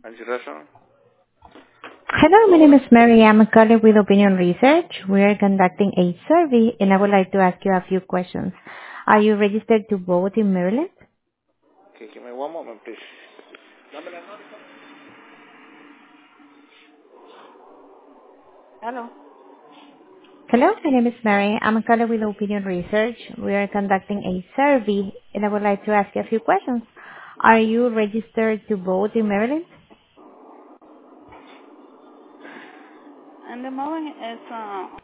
Consideration. Hello, my name is Mary. I'm a colleague with Opinion Research. We are conducting a survey, and I would like to ask you a few questions. Are you registered to vote in Maryland? Okay, give me one moment, please. Hello. Hello, my name is Mary. I'm a colleague with Opinion Research. We are conducting a survey, and I would like to ask you a few questions. Are you registered to vote in Maryland? And the moment is